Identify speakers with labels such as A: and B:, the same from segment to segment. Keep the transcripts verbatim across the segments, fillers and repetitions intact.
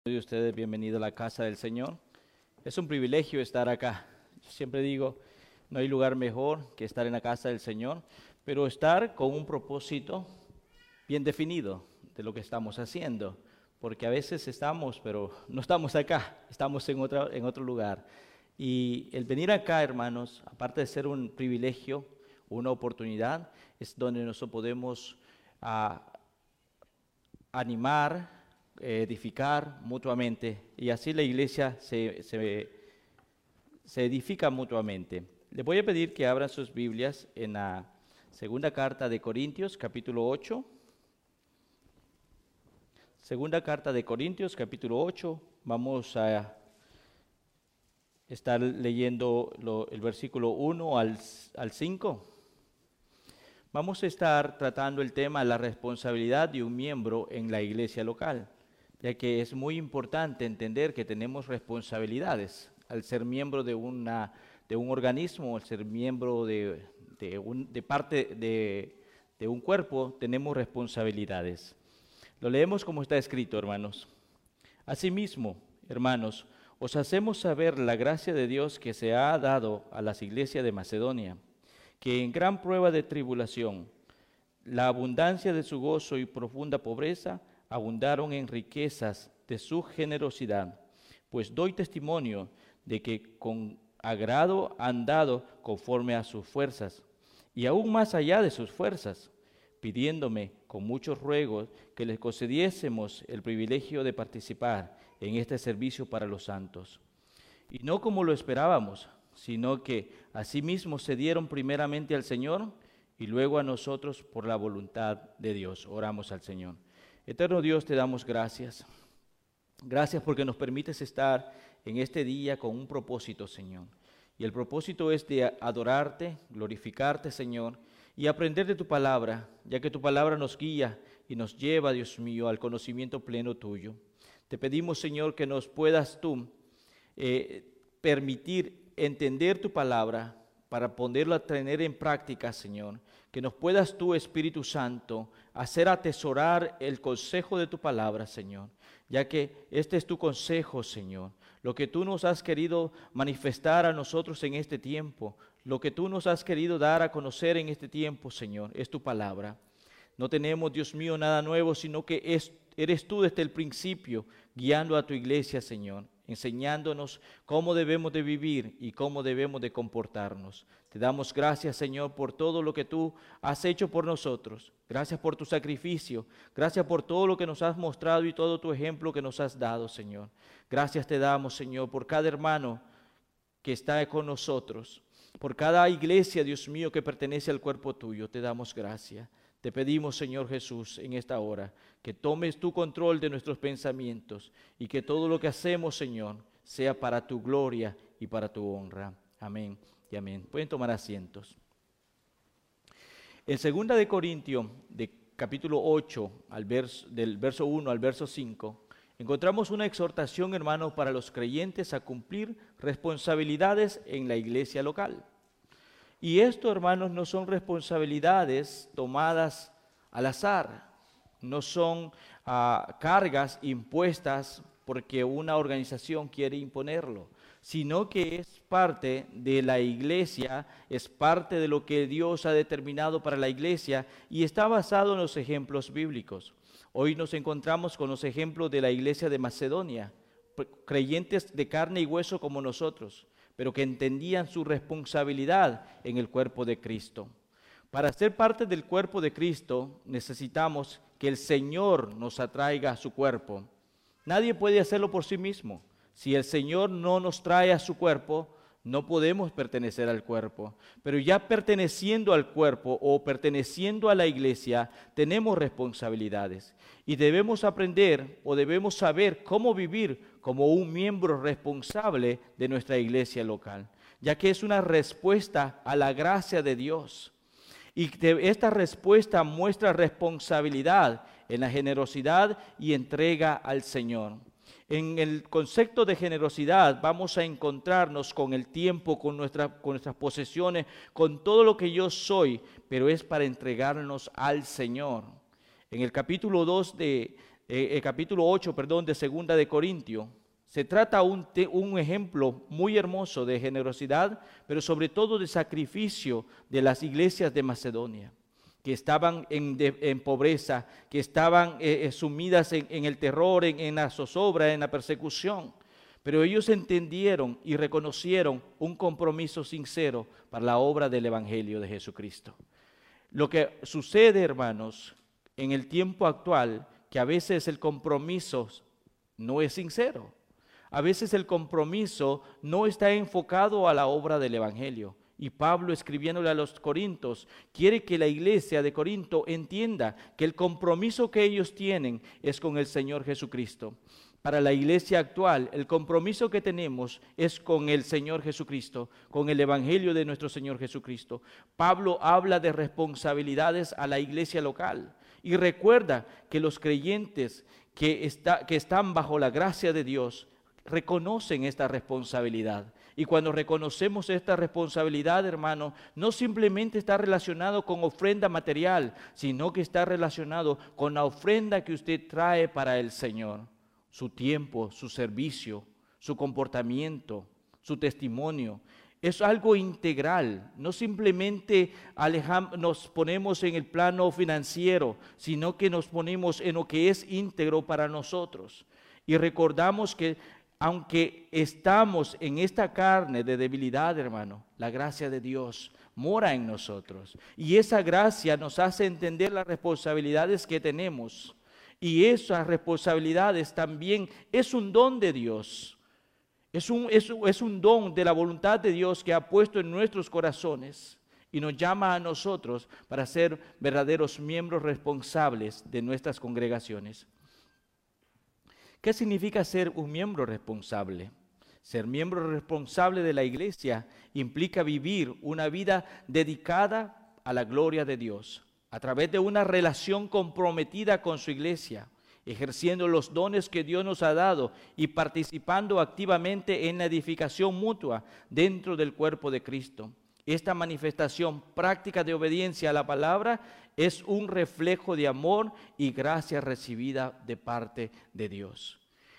A: De ustedes, bienvenido a la casa del Señor. Es un privilegio estar acá. Yo siempre digo, no hay lugar mejor que estar en la casa del Señor, pero estar con un propósito bien definido de lo que estamos haciendo, porque a veces estamos, pero no estamos acá, estamos en, otra, en otro lugar. Y el venir acá, hermanos, aparte de ser un privilegio, una oportunidad, es donde nosotros podemos uh, animar, edificar mutuamente, y así la iglesia se, se, se edifica mutuamente. Les voy a pedir que abran sus Biblias en la segunda carta de Corintios, capítulo ocho. Segunda carta de Corintios, capítulo ocho. Vamos a estar leyendo lo, el versículo uno al, al cinco. Vamos a estar tratando el tema de la responsabilidad de un miembro en la iglesia local, ya que es muy importante entender que tenemos responsabilidades. Al ser miembro de, una, de un organismo, al ser miembro de, de, un, de parte de, de un cuerpo, tenemos responsabilidades. Lo leemos como está escrito, hermanos. Asimismo, hermanos, os hacemos saber la gracia de Dios que se ha dado a las iglesias de Macedonia, que en gran prueba de tribulación, la abundancia de su gozo y profunda pobreza abundaron en riquezas de su generosidad, pues doy testimonio de que con agrado han dado conforme a sus fuerzas, y aún más allá de sus fuerzas, pidiéndome con muchos ruegos que les concediésemos el privilegio de participar en este servicio para los santos. Y no como lo esperábamos, sino que asimismo se dieron primeramente al Señor y luego a nosotros por la voluntad de Dios. Oramos al Señor. Eterno Dios, te damos gracias. Gracias porque nos permites estar en este día con un propósito, Señor. Y el propósito es de adorarte, glorificarte, Señor, y aprender de tu palabra, ya que tu palabra nos guía y nos lleva, Dios mío, al conocimiento pleno tuyo. Te pedimos, Señor, que nos puedas tú eh, permitir entender tu palabra para poderla tener en práctica, Señor. Que nos puedas tú, Espíritu Santo, hacer atesorar el consejo de tu palabra, Señor, ya que este es tu consejo, Señor. Lo que tú nos has querido manifestar a nosotros en este tiempo, lo que tú nos has querido dar a conocer en este tiempo, Señor, es tu palabra. No tenemos, Dios mío, nada nuevo, sino que es, eres tú desde el principio guiando a tu iglesia, Señor, enseñándonos cómo debemos de vivir y cómo debemos de comportarnos. Te damos gracias, Señor, por todo lo que tú has hecho por nosotros. Gracias por tu sacrificio. Gracias por todo lo que nos has mostrado y todo tu ejemplo que nos has dado, Señor. Gracias te damos, Señor, por cada hermano que está con nosotros, por cada iglesia, Dios mío, que pertenece al cuerpo tuyo. Te damos gracias. Te pedimos, Señor Jesús, en esta hora, que tomes tu control de nuestros pensamientos y que todo lo que hacemos, Señor, sea para tu gloria y para tu honra. Amén y amén. Pueden tomar asientos. En segunda de Corintios, de capítulo ocho, al verso, del verso uno al verso cinco, encontramos una exhortación, hermanos, para los creyentes a cumplir responsabilidades en la iglesia local. Y esto, hermanos, no son responsabilidades tomadas al azar, no son uh, cargas impuestas porque una organización quiere imponerlo, sino que es parte de la iglesia, es parte de lo que Dios ha determinado para la iglesia y está basado en los ejemplos bíblicos. Hoy nos encontramos con los ejemplos de la iglesia de Macedonia, creyentes de carne y hueso como nosotros, pero que entendían su responsabilidad en el cuerpo de Cristo. Para ser parte del cuerpo de Cristo necesitamos que el Señor nos atraiga a su cuerpo. Nadie puede hacerlo por sí mismo. Si el Señor no nos trae a su cuerpo, no podemos pertenecer al cuerpo. Pero ya perteneciendo al cuerpo o perteneciendo a la iglesia, tenemos responsabilidades. Y debemos aprender o debemos saber cómo vivir como un miembro responsable de nuestra iglesia local, ya que es una respuesta a la gracia de Dios. Y esta respuesta muestra responsabilidad en la generosidad y entrega al Señor. En el concepto de generosidad vamos a encontrarnos con el tiempo, con, nuestra, con nuestras posesiones, con todo lo que yo soy, pero es para entregarnos al Señor. En el capítulo dos de, eh, el capítulo ocho, perdón, de Segunda de Corintios. Se trata un, un ejemplo muy hermoso de generosidad, pero sobre todo de sacrificio de las iglesias de Macedonia, que estaban en, de, en pobreza, que estaban eh, sumidas en, en el terror, en, en la zozobra, en la persecución. Pero ellos entendieron y reconocieron un compromiso sincero para la obra del Evangelio de Jesucristo. Lo que sucede, hermanos, en el tiempo actual, que a veces el compromiso no es sincero. A veces el compromiso no está enfocado a la obra del Evangelio. Y Pablo, escribiéndole a los Corintios, quiere que la iglesia de Corinto entienda que el compromiso que ellos tienen es con el Señor Jesucristo. Para la iglesia actual, el compromiso que tenemos es con el Señor Jesucristo, con el Evangelio de nuestro Señor Jesucristo. Pablo habla de responsabilidades a la iglesia local y recuerda que los creyentes que, está, que están bajo la gracia de Dios reconocen esta responsabilidad. Y cuando reconocemos esta responsabilidad, hermano, no simplemente está relacionado con ofrenda material, sino que está relacionado con la ofrenda que usted trae para el Señor. Su tiempo, su servicio, su comportamiento, su testimonio. Es algo integral, no simplemente alejamos, nos ponemos en el plano financiero, sino que nos ponemos en lo que es íntegro para nosotros. Y recordamos que aunque estamos en esta carne de debilidad, hermano, la gracia de Dios mora en nosotros. Y esa gracia nos hace entender las responsabilidades que tenemos. Y esas responsabilidades también es un don de Dios. Es un, es, es un don de la voluntad de Dios que ha puesto en nuestros corazones y nos llama a nosotros para ser verdaderos miembros responsables de nuestras congregaciones. ¿Qué significa ser un miembro responsable? Ser miembro responsable de la iglesia implica vivir una vida dedicada a la gloria de Dios, a través de una relación comprometida con su iglesia, ejerciendo los dones que Dios nos ha dado y participando activamente en la edificación mutua dentro del cuerpo de Cristo. Esta manifestación práctica de obediencia a la palabra es un reflejo de amor y gracia recibida de parte de Dios.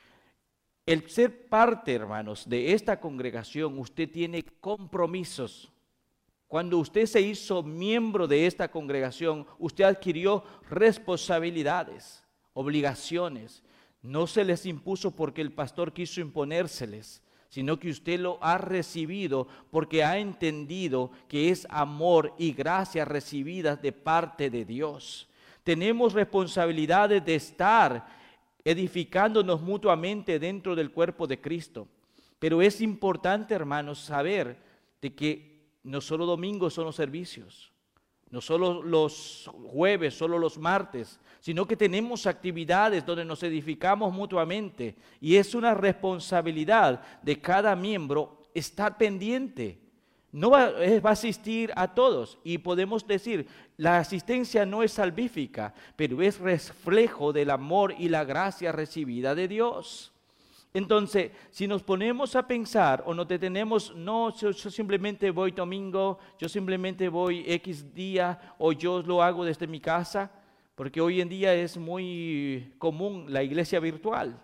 A: El ser parte, hermanos, de esta congregación, usted tiene compromisos. Cuando usted se hizo miembro de esta congregación, usted adquirió responsabilidades, obligaciones. No se les impuso porque el pastor quiso imponérseles, sino que usted lo ha recibido porque ha entendido que es amor y gracia recibidas de parte de Dios. Tenemos responsabilidades de estar edificándonos mutuamente dentro del cuerpo de Cristo. Pero es importante, hermanos, saber de que no solo domingos son los servicios, no solo los jueves, solo los martes, sino que tenemos actividades donde nos edificamos mutuamente y es una responsabilidad de cada miembro estar pendiente. No va, va a asistir a todos y podemos decir, la asistencia no es salvífica, pero es reflejo del amor y la gracia recibida de Dios. Entonces, si nos ponemos a pensar o nos detenemos, no, yo, yo simplemente voy domingo, yo simplemente voy X día o yo lo hago desde mi casa, porque hoy en día es muy común la iglesia virtual.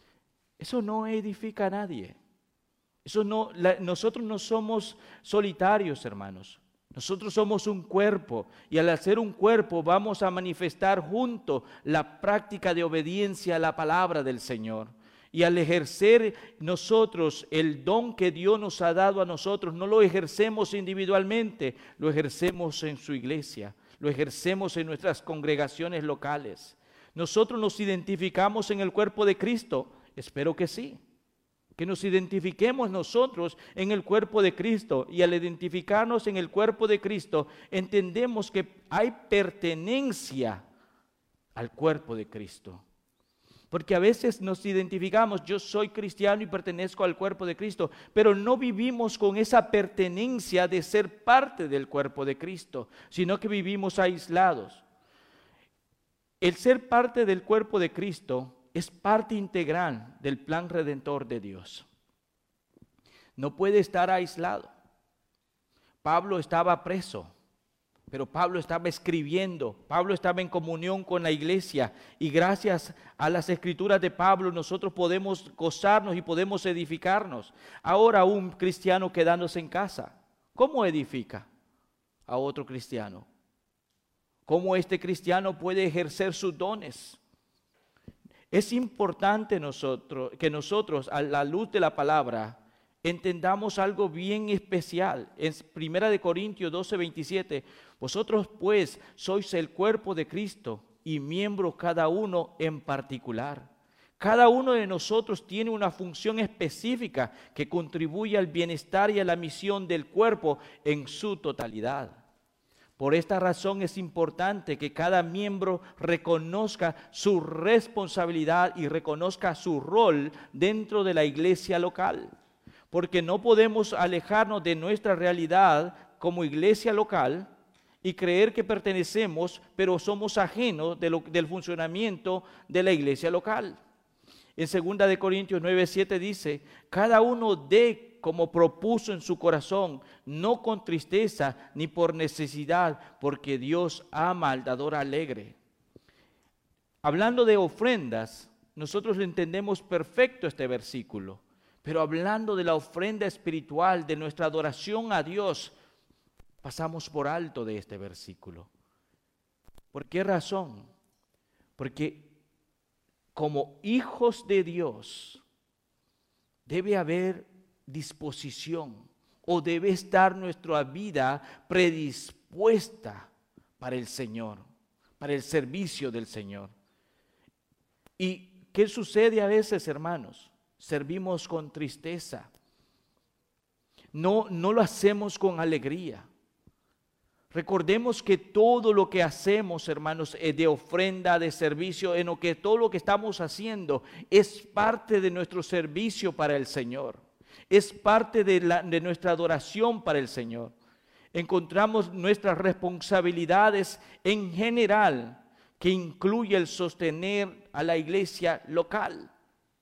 A: Eso no edifica a nadie. Eso no, la, nosotros no somos solitarios, hermanos. Nosotros somos un cuerpo y al ser un cuerpo vamos a manifestar junto la práctica de obediencia a la palabra del Señor. Y al ejercer nosotros el don que Dios nos ha dado a nosotros, no lo ejercemos individualmente, lo ejercemos en su iglesia, lo ejercemos en nuestras congregaciones locales. Nosotros nos identificamos en el cuerpo de Cristo, espero que sí. Que nos identifiquemos nosotros en el cuerpo de Cristo y al identificarnos en el cuerpo de Cristo entendemos que hay pertenencia al cuerpo de Cristo. Porque a veces nos identificamos, yo soy cristiano y pertenezco al cuerpo de Cristo, pero no vivimos con esa pertenencia de ser parte del cuerpo de Cristo, sino que vivimos aislados. El ser parte del cuerpo de Cristo es parte integral del plan redentor de Dios. No puede estar aislado. Pablo estaba preso. Pero Pablo estaba escribiendo, Pablo estaba en comunión con la iglesia y gracias a las escrituras de Pablo nosotros podemos gozarnos y podemos edificarnos. Ahora un cristiano quedándose en casa, ¿cómo edifica a otro cristiano? ¿Cómo este cristiano puede ejercer sus dones? Es importante nosotros, que nosotros a la luz de la palabra entendamos algo bien especial. En primera de Corintios doce, veintisiete, vosotros pues sois el cuerpo de Cristo y miembros cada uno en particular. Cada uno de nosotros tiene una función específica que contribuye al bienestar y a la misión del cuerpo en su totalidad. Por esta razón es importante que cada miembro reconozca su responsabilidad y reconozca su rol dentro de la iglesia local. Porque no podemos alejarnos de nuestra realidad como iglesia local y creer que pertenecemos, pero somos ajenos de lo, del funcionamiento de la iglesia local. En segunda de Corintios nueve, siete dice, cada uno dé como propuso en su corazón, no con tristeza ni por necesidad, porque Dios ama al dador alegre. Hablando de ofrendas, nosotros entendemos perfecto este versículo. Pero hablando de la ofrenda espiritual, de nuestra adoración a Dios, pasamos por alto de este versículo. ¿Por qué razón? Porque como hijos de Dios debe haber disposición o debe estar nuestra vida predispuesta para el Señor, para el servicio del Señor. ¿Y qué sucede a veces, hermanos? Servimos con tristeza. No, no lo hacemos con alegría. Recordemos que todo lo que hacemos, hermanos, de ofrenda, de servicio, en lo que todo lo que estamos haciendo es parte de nuestro servicio para el Señor. Es parte de, la, de nuestra adoración para el Señor. Encontramos nuestras responsabilidades en general, que incluye el sostener a la iglesia local.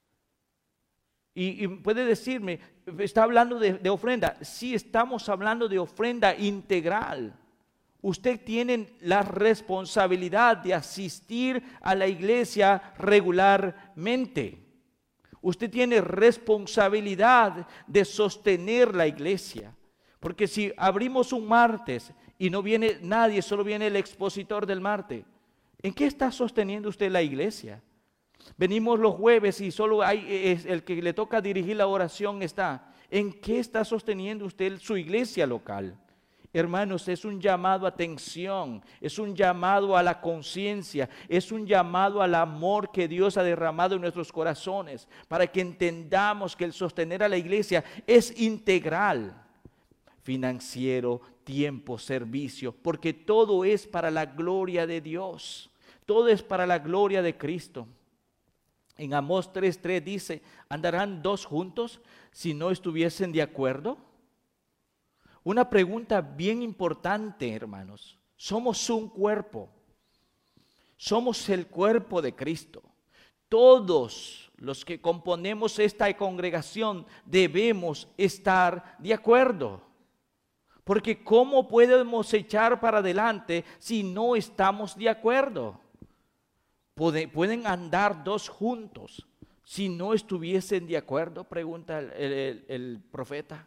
A: Y, y puede decirme, ¿está hablando de, de ofrenda? Sí, estamos hablando de ofrenda integral. Usted tiene la responsabilidad de asistir a la iglesia regularmente. Usted tiene responsabilidad de sostener la iglesia. Porque si abrimos un martes y no viene nadie, solo viene el expositor del martes, ¿en qué está sosteniendo usted la iglesia? Venimos los jueves y solo hay es el que le toca dirigir la oración está. ¿En qué está sosteniendo usted su iglesia local? Hermanos, es un llamado a atención, es un llamado a la conciencia, es un llamado al amor que Dios ha derramado en nuestros corazones, para que entendamos que el sostener a la iglesia es integral, financiero, tiempo, servicio, porque todo es para la gloria de Dios, todo es para la gloria de Cristo. En Amós tres tres dice, ¿andarán dos juntos si no estuviesen de acuerdo? Una pregunta bien importante, hermanos. Somos un cuerpo. Somos el cuerpo de Cristo. Todos los que componemos esta congregación debemos estar de acuerdo. Porque ¿cómo podemos echar para adelante si no estamos de acuerdo? ¿Pueden andar dos juntos si no estuviesen de acuerdo? Pregunta el, el, el profeta.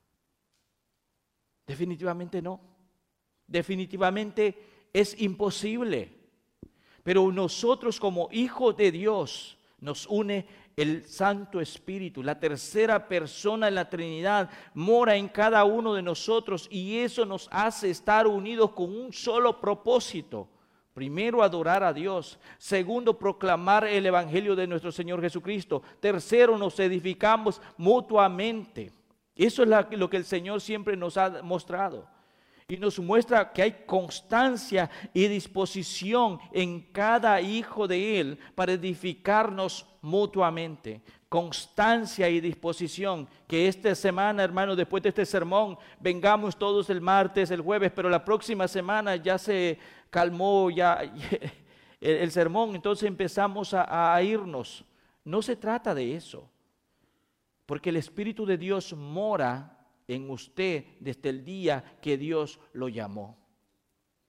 A: Definitivamente no. Definitivamente es imposible. Pero nosotros como hijos de Dios nos une el Santo Espíritu. La tercera persona en la Trinidad mora en cada uno de nosotros y eso nos hace estar unidos con un solo propósito. Primero, adorar a Dios. Segundo, proclamar el Evangelio de nuestro Señor Jesucristo. Tercero, nos edificamos mutuamente. Eso es la, lo que el Señor siempre nos ha mostrado. Y nos muestra que hay constancia y disposición en cada hijo de Él para edificarnos mutuamente. Constancia y disposición. Que esta semana, hermano, después de este sermón, vengamos todos el martes, el jueves, pero la próxima semana ya se calmó ya el, el sermón, entonces empezamos a, a irnos. No se trata de eso. Porque el Espíritu de Dios mora en usted desde el día que Dios lo llamó.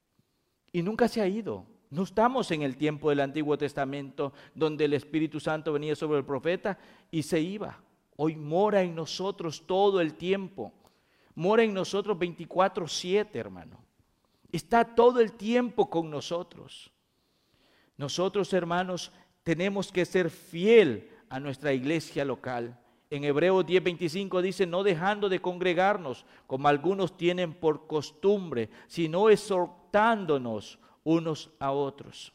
A: y nunca se ha ido. No estamos en el tiempo del Antiguo Testamento donde el Espíritu Santo venía sobre el profeta y se iba. Hoy mora en nosotros todo el tiempo. Mora en nosotros veinticuatro siete, hermano. Está todo el tiempo con nosotros. Nosotros, hermanos, tenemos que ser fiel a nuestra iglesia local. En Hebreos diez veinticinco dice, no dejando de congregarnos, como algunos tienen por costumbre, sino exhortándonos unos a otros.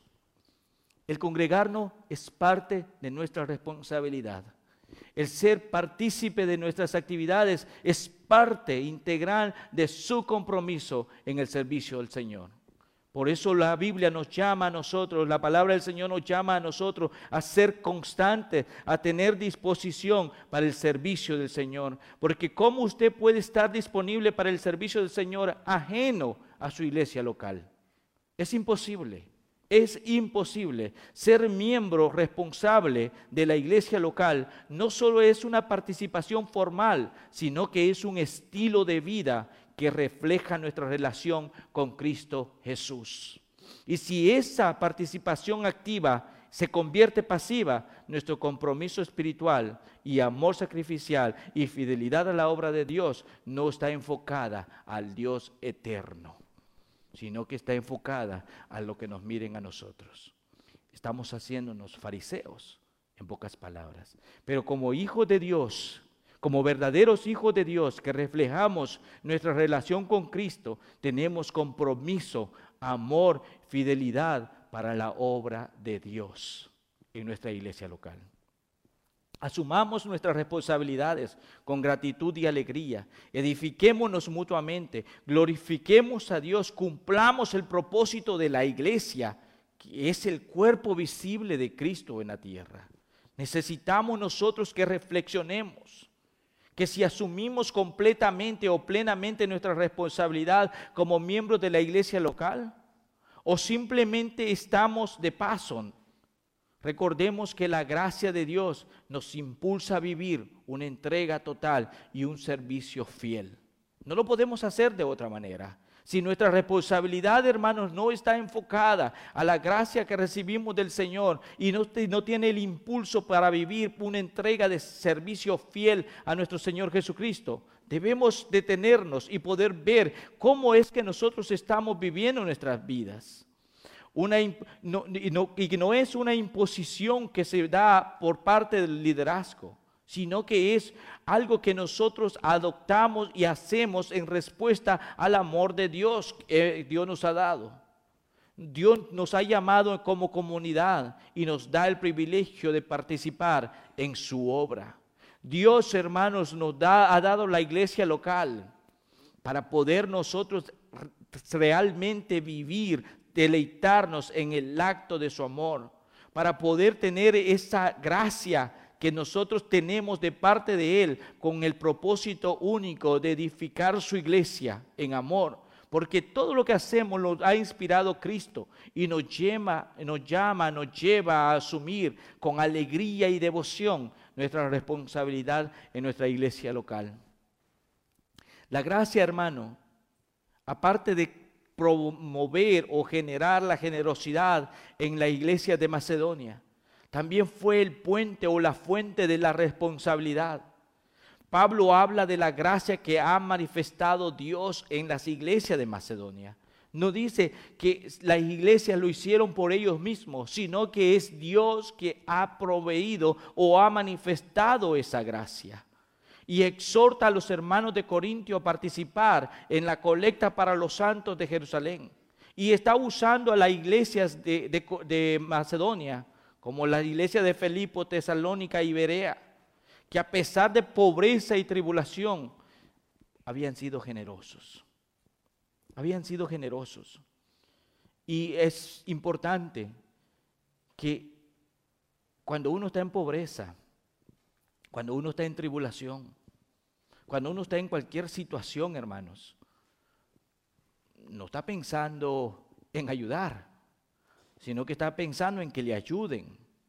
A: El congregarnos es parte de nuestra responsabilidad. El ser partícipe de nuestras actividades es parte integral de su compromiso en el servicio del Señor. Por eso la Biblia nos llama a nosotros, la palabra del Señor nos llama a nosotros a ser constantes, a tener disposición para el servicio del Señor. Porque ¿cómo usted puede estar disponible para el servicio del Señor ajeno a su iglesia local? Es imposible, es imposible. Ser miembro responsable de la iglesia local no solo es una participación formal, sino que es un estilo de vida que refleja nuestra relación con Cristo Jesús. Y si esa participación activa se convierte pasiva, nuestro compromiso espiritual y amor sacrificial y fidelidad a la obra de Dios no está enfocada al Dios eterno, sino que está enfocada a lo que nos miren a nosotros. Estamos haciéndonos fariseos, en pocas palabras. Pero como hijos de Dios, como verdaderos hijos de Dios que reflejamos nuestra relación con Cristo, tenemos compromiso, amor, fidelidad para la obra de Dios en nuestra iglesia local. Asumamos nuestras responsabilidades con gratitud y alegría, edifiquémonos mutuamente, glorifiquemos a Dios, cumplamos el propósito de la iglesia, que es el cuerpo visible de Cristo en la tierra. Necesitamos nosotros que reflexionemos, que si asumimos completamente o plenamente nuestra responsabilidad como miembros de la iglesia local, o simplemente estamos de paso. Recordemos que la gracia de Dios nos impulsa a vivir una entrega total y un servicio fiel. No lo podemos hacer de otra manera. Si nuestra responsabilidad, hermanos, no está enfocada a la gracia que recibimos del Señor y no, no tiene el impulso para vivir una entrega de servicio fiel a nuestro Señor Jesucristo, debemos detenernos y poder ver cómo es que nosotros estamos viviendo nuestras vidas. Una, no, y, no, y no es una imposición que se da por parte del liderazgo, sino que es algo que nosotros adoptamos y hacemos en respuesta al amor de Dios que Dios nos ha dado. Dios nos ha llamado como comunidad y nos da el privilegio de participar en su obra. Dios, hermanos, nos da, ha dado la iglesia local para poder nosotros realmente vivir, deleitarnos en el acto de su amor, para poder tener esa gracia que nosotros tenemos de parte de Él con el propósito único de edificar su iglesia en amor, porque todo lo que hacemos lo ha inspirado Cristo y nos llama, nos llama, nos lleva a asumir con alegría y devoción nuestra responsabilidad en nuestra iglesia local. La gracia, hermano, aparte de promover o generar la generosidad en la iglesia de Macedonia, también fue el puente o la fuente de la responsabilidad. Pablo habla de la gracia que ha manifestado Dios en las iglesias de Macedonia. No dice que las iglesias lo hicieron por ellos mismos, sino que es Dios que ha proveído o ha manifestado esa gracia. Y exhorta a los hermanos de Corintio a participar en la colecta para los santos de Jerusalén. Y está usando a las iglesias de, de, de Macedonia, como la iglesia de Filipo, Tesalónica y Berea, que a pesar de pobreza y tribulación, habían sido generosos. Habían sido generosos. Y es importante que cuando uno está en pobreza, cuando uno está en tribulación, cuando uno está en cualquier situación, hermanos, no está pensando en ayudar, sino que está pensando en que le ayuden.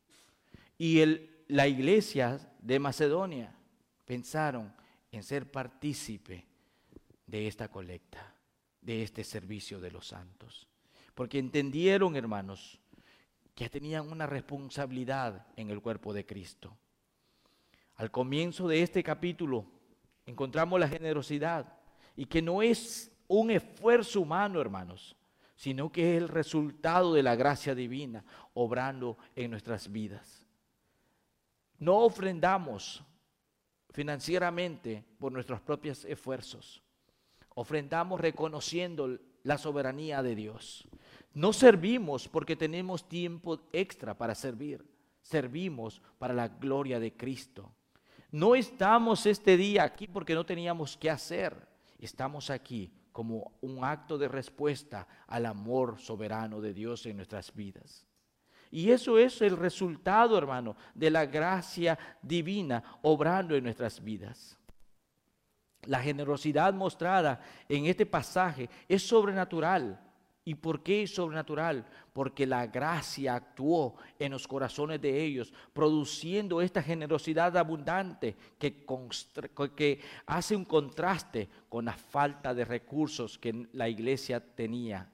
A: Y el, la iglesia de Macedonia pensaron en ser partícipe de esta colecta, de este servicio de los santos. porque entendieron, hermanos, que tenían una responsabilidad en el cuerpo de Cristo. Al comienzo de este capítulo encontramos la generosidad y que no es un esfuerzo humano, hermanos, sino que es el resultado de la gracia divina obrando en nuestras vidas. No ofrendamos financieramente por nuestros propios esfuerzos. Ofrendamos reconociendo la soberanía de Dios. No servimos porque tenemos tiempo extra para servir. Servimos para la gloria de Cristo. No estamos este día aquí porque no teníamos qué hacer. Estamos aquí como un acto de respuesta al amor soberano de Dios en nuestras vidas. Y eso es el resultado, hermano, de la gracia divina obrando en nuestras vidas. La generosidad mostrada en este pasaje es sobrenatural. ¿Y por qué es sobrenatural? Porque la gracia actuó en los corazones de ellos, produciendo esta generosidad abundante que, que hace un contraste con la falta de recursos que la iglesia tenía.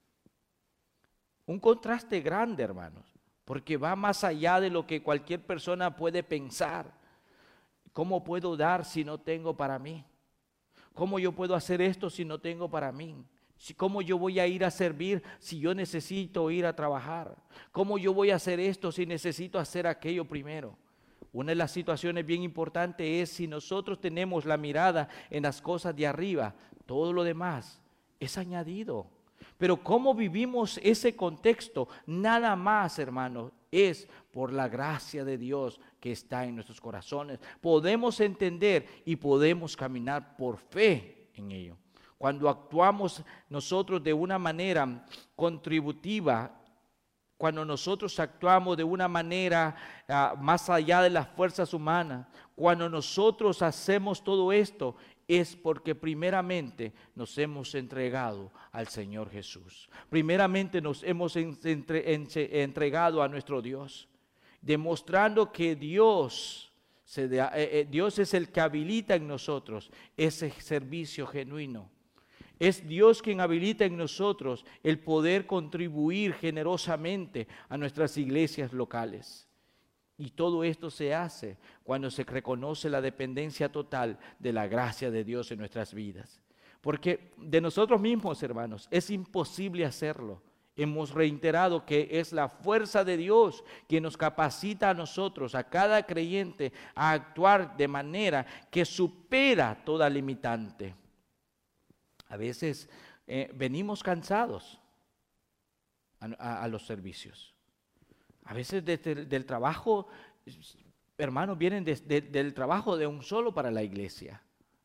A: Un contraste grande, hermanos, porque va más allá de lo que cualquier persona puede pensar. ¿Cómo puedo dar si no tengo para mí? ¿Cómo yo puedo hacer esto si no tengo para mí? ¿Cómo yo voy a ir a servir si yo necesito ir a trabajar? ¿Cómo yo voy a hacer esto si necesito hacer aquello primero? Una de las situaciones bien importantes es si nosotros tenemos la mirada en las cosas de arriba, todo lo demás es añadido. Pero ¿cómo vivimos ese contexto? Nada más, hermanos, es por la gracia de Dios que está en nuestros corazones. Podemos entender y podemos caminar por fe en ello. Cuando actuamos nosotros de una manera contributiva, cuando nosotros actuamos de una manera uh, más allá de las fuerzas humanas, cuando nosotros hacemos todo esto, es porque primeramente nos hemos entregado al Señor Jesús. Primeramente nos hemos entre, entre, entregado a nuestro Dios, demostrando que Dios, se de, eh, eh, Dios es el que habilita en nosotros ese servicio genuino. Es Dios quien habilita en nosotros el poder contribuir generosamente a nuestras iglesias locales. Y todo esto se hace cuando se reconoce la dependencia total de la gracia de Dios en nuestras vidas. Porque de nosotros mismos, hermanos, es imposible hacerlo. Hemos reiterado que es la fuerza de Dios que nos capacita a nosotros, a cada creyente, a actuar de manera que supera toda limitante. A veces eh, venimos cansados a, a, a los servicios. A veces desde del trabajo, hermanos, vienen de, de, del trabajo de un solo para la iglesia.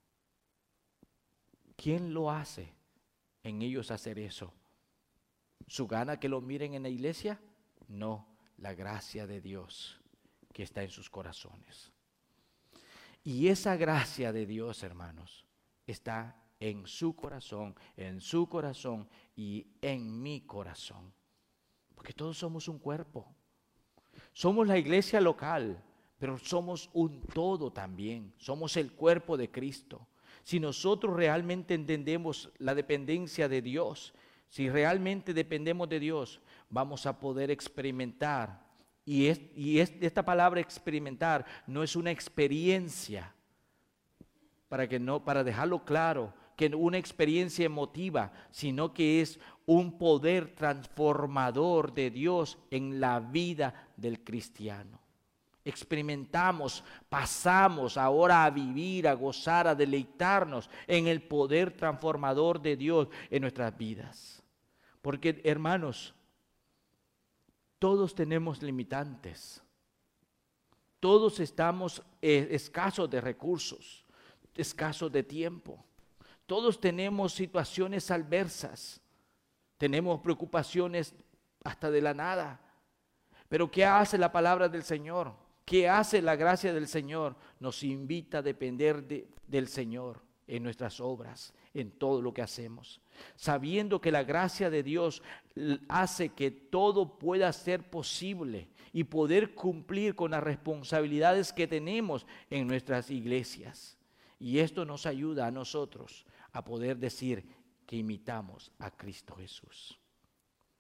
A: ¿Quién lo hace en ellos hacer eso? ¿Su gana que lo miren en la iglesia? No, la gracia de Dios que está en sus corazones. Y esa gracia de Dios, hermanos, está en su corazón, en su corazón y en mi corazón. Porque todos somos un cuerpo. Somos la iglesia local, pero somos un todo también. Somos el cuerpo de Cristo. Si nosotros realmente entendemos la dependencia de Dios, si realmente dependemos de Dios, vamos a poder experimentar. Y, es, y es, esta palabra experimentar no es una experiencia, para, que no, para dejarlo claro, que una experiencia emotiva, sino que es un poder transformador de Dios en la vida del cristiano. Experimentamos, pasamos ahora a vivir, a gozar, a deleitarnos en el poder transformador de Dios en nuestras vidas. Porque, hermanos, todos tenemos limitantes. Todos estamos eh, escasos de recursos, escasos de tiempo. Todos tenemos situaciones adversas, tenemos preocupaciones hasta de la nada. Pero ¿qué hace la palabra del Señor? ¿Qué hace la gracia del Señor? Nos invita a depender de, del Señor en nuestras obras, en todo lo que hacemos. Sabiendo que la gracia de Dios hace que todo pueda ser posible y poder cumplir con las responsabilidades que tenemos en nuestras iglesias. Y esto nos ayuda a nosotros a poder decir que imitamos a Cristo Jesús.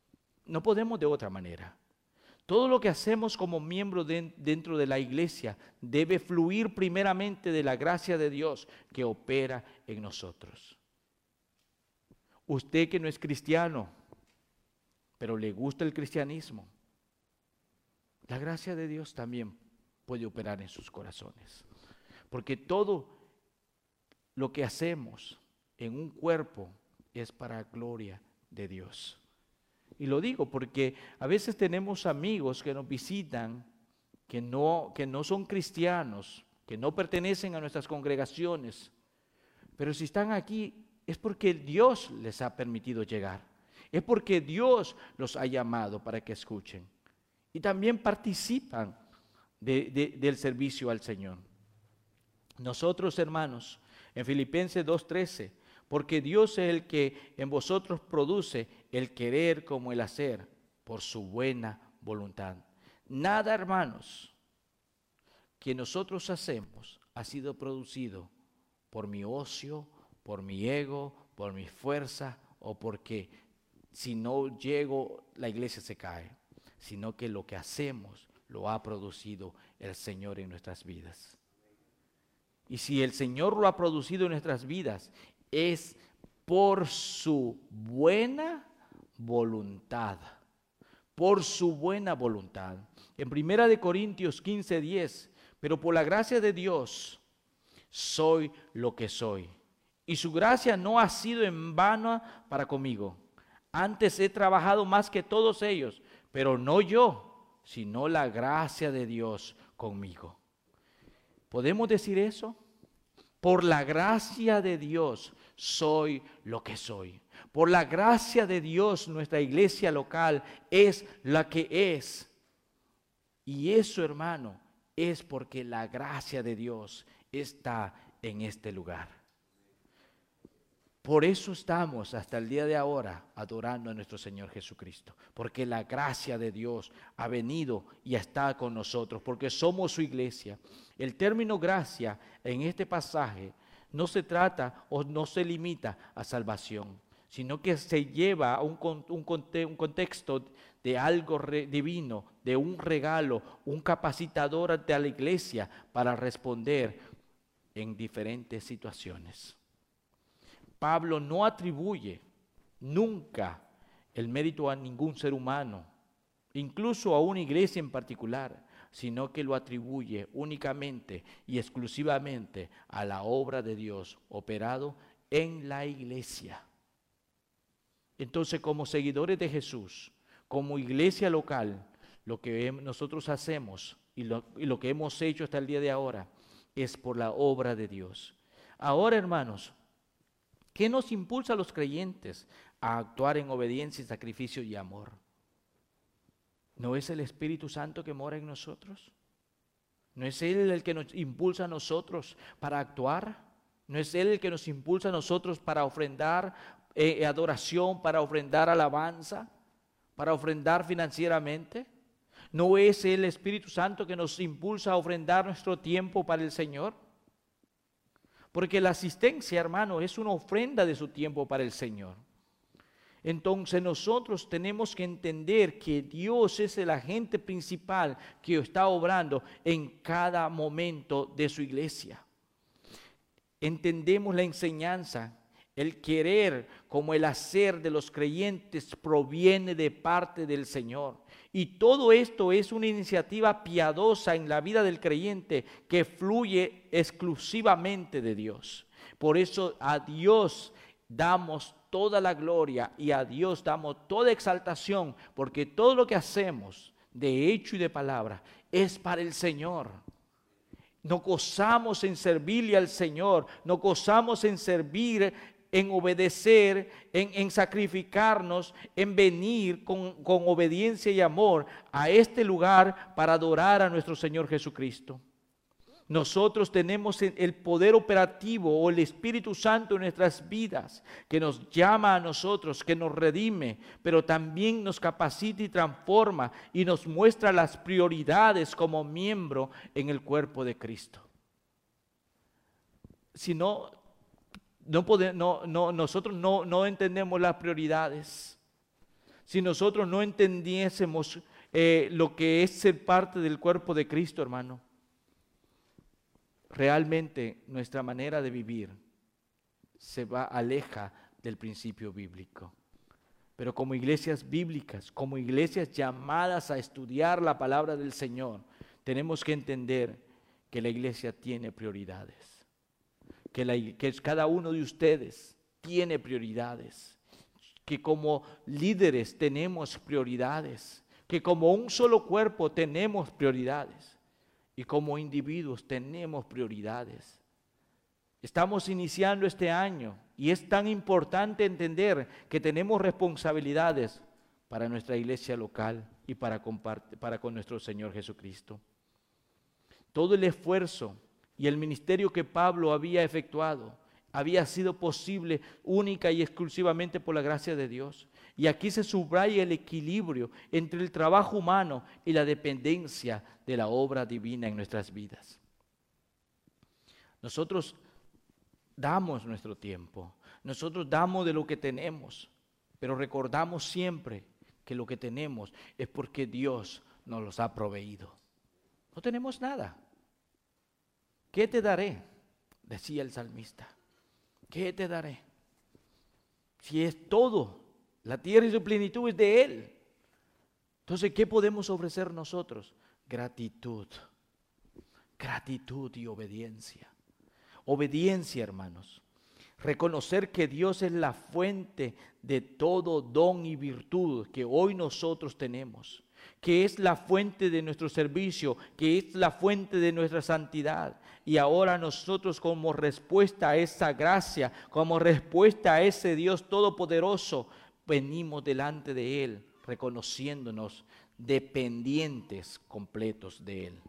A: no podemos de otra manera. Todo lo que hacemos como miembro de, dentro de la iglesia debe fluir primeramente de la gracia de Dios que opera en nosotros. Usted que no es cristiano, pero le gusta el cristianismo, la gracia de Dios también puede operar en sus corazones. Porque todo lo que hacemos en un cuerpo es para gloria de Dios. Y lo digo porque a veces tenemos amigos que nos visitan, que no, que no son cristianos, que no pertenecen a nuestras congregaciones, pero si están aquí es porque Dios les ha permitido llegar, es porque Dios los ha llamado para que escuchen y también participan de, de, del servicio al Señor. Nosotros, hermanos, en Filipenses dos trece, porque Dios es el que en vosotros produce el querer como el hacer por su buena voluntad. Nada, hermanos, que nosotros hacemos ha sido producido por mi ocio, por mi ego, por mi fuerza o porque si no llego la iglesia se cae, sino que lo que hacemos lo ha producido el Señor en nuestras vidas. Y si el Señor lo ha producido en nuestras vidas, es por su buena voluntad, por su buena voluntad. En primera de Corintios quince diez, pero por la gracia de Dios soy lo que soy. Y su gracia no ha sido en vano para conmigo. Antes he trabajado más que todos ellos, pero no yo, sino la gracia de Dios conmigo. ¿Podemos decir eso? Por la gracia de Dios soy lo que soy. Por la gracia de Dios nuestra iglesia local es la que es. Y eso, hermano, es porque la gracia de Dios está en este lugar. Por eso estamos hasta el día de ahora adorando a nuestro Señor Jesucristo, porque la gracia de Dios ha venido y está con nosotros, porque somos su iglesia. El término gracia en este pasaje no se trata o no se limita a salvación, sino que se lleva a un, un, un contexto de algo re, divino, de un regalo, un capacitador ante la iglesia para responder en diferentes situaciones. Pablo no atribuye nunca el mérito a ningún ser humano, incluso a una iglesia en particular, sino que lo atribuye únicamente y exclusivamente a la obra de Dios operado en la iglesia. Entonces, como seguidores de Jesús, como iglesia local, lo que nosotros hacemos y lo, y lo que hemos hecho hasta el día de ahora es por la obra de Dios. Ahora, hermanos, ¿qué nos impulsa a los creyentes a actuar en obediencia, sacrificio y amor? ¿No es el Espíritu Santo que mora en nosotros? ¿No es Él el que nos impulsa a nosotros para actuar? ¿No es Él el que nos impulsa a nosotros para ofrendar eh, adoración, para ofrendar alabanza, para ofrendar financieramente? ¿No es el Espíritu Santo que nos impulsa a ofrendar nuestro tiempo para el Señor? Porque la asistencia, hermano, es una ofrenda de su tiempo para el Señor. Entonces nosotros tenemos que entender que Dios es el agente principal que está obrando en cada momento de su iglesia. Entendemos la enseñanza, el querer como el hacer de los creyentes proviene de parte del Señor. Y todo esto es una iniciativa piadosa en la vida del creyente que fluye exclusivamente de Dios. Por eso a Dios damos toda la gloria y a Dios damos toda exaltación, porque todo lo que hacemos de hecho y de palabra es para el Señor. Nos gozamos en servirle al Señor, nos gozamos en servir, en obedecer, en, en sacrificarnos, en venir con, con obediencia y amor a este lugar para adorar a nuestro Señor Jesucristo. Nosotros tenemos el poder operativo o el Espíritu Santo en nuestras vidas que nos llama a nosotros, que nos redime, pero también nos capacita y transforma y nos muestra las prioridades como miembro en el cuerpo de Cristo. Si no, no podemos, no, no, nosotros no, no entendemos las prioridades. si nosotros no entendiésemos eh, lo que es ser parte del cuerpo de Cristo, hermano. Realmente nuestra manera de vivir se va, aleja del principio bíblico. Pero como iglesias bíblicas, como iglesias llamadas a estudiar la palabra del Señor, tenemos que entender que la iglesia tiene prioridades, que, la, que cada uno de ustedes tiene prioridades, que como líderes tenemos prioridades, que como un solo cuerpo tenemos prioridades y como individuos tenemos prioridades. Estamos iniciando este año y es tan importante entender que tenemos responsabilidades para nuestra iglesia local y para, para con nuestro Señor Jesucristo. Todo el esfuerzo y el ministerio que Pablo había efectuado había sido posible única y exclusivamente por la gracia de Dios. Y aquí se subraya el equilibrio entre el trabajo humano y la dependencia de la obra divina en nuestras vidas. Nosotros damos nuestro tiempo, nosotros damos de lo que tenemos, pero recordamos siempre que lo que tenemos es porque Dios nos los ha proveído. No tenemos nada. ¿Qué te daré?, decía el salmista. ¿Qué te daré? Si es todo, la tierra y su plenitud es de Él. Entonces, ¿qué podemos ofrecer nosotros? Gratitud, gratitud y obediencia. Obediencia, hermanos. Reconocer que Dios es la fuente de todo don y virtud que hoy nosotros tenemos, que es la fuente de nuestro servicio, que es la fuente de nuestra santidad. Y ahora nosotros, como respuesta a esa gracia, como respuesta a ese Dios todopoderoso, venimos delante de Él, reconociéndonos dependientes completos de Él.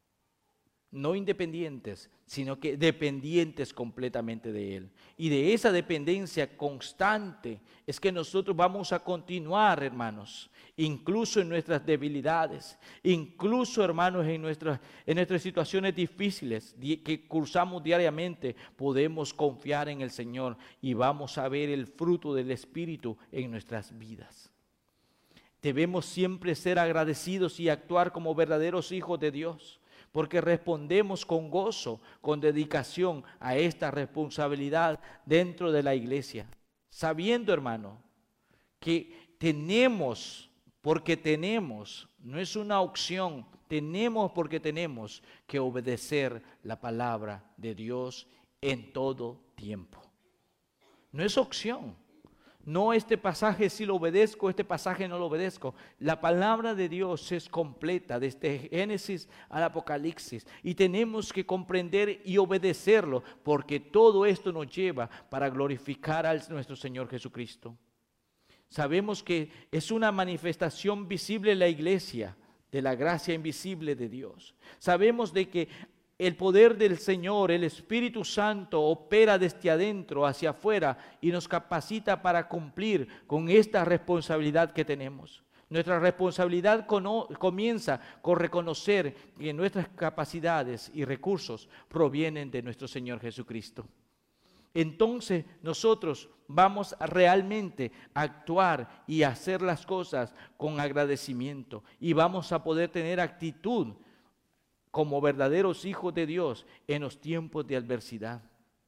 A: No independientes, sino que dependientes completamente de Él. Y de esa dependencia constante es que nosotros vamos a continuar, hermanos, incluso en nuestras debilidades, incluso, hermanos, en nuestras, en nuestras situaciones difíciles que cursamos diariamente, podemos confiar en el Señor y vamos a ver el fruto del Espíritu en nuestras vidas. Debemos siempre ser agradecidos y actuar como verdaderos hijos de Dios, porque respondemos con gozo, con dedicación a esta responsabilidad dentro de la iglesia, sabiendo, hermano, que tenemos, porque tenemos, no es una opción, tenemos porque tenemos que obedecer la palabra de Dios en todo tiempo. No es opción. No, este pasaje sí lo obedezco, este pasaje no lo obedezco. La palabra de Dios es completa, desde Génesis al Apocalipsis. Y tenemos que comprender y obedecerlo, porque todo esto nos lleva para glorificar a nuestro Señor Jesucristo. Sabemos que es una manifestación visible en la iglesia de la gracia invisible de Dios. Sabemos de que el poder del Señor, el Espíritu Santo, opera desde adentro hacia afuera y nos capacita para cumplir con esta responsabilidad que tenemos. Nuestra responsabilidad comienza con reconocer que nuestras capacidades y recursos provienen de nuestro Señor Jesucristo. Entonces nosotros vamos a realmente actuar y hacer las cosas con agradecimiento y vamos a poder tener actitud como verdaderos hijos de Dios en los tiempos de adversidad.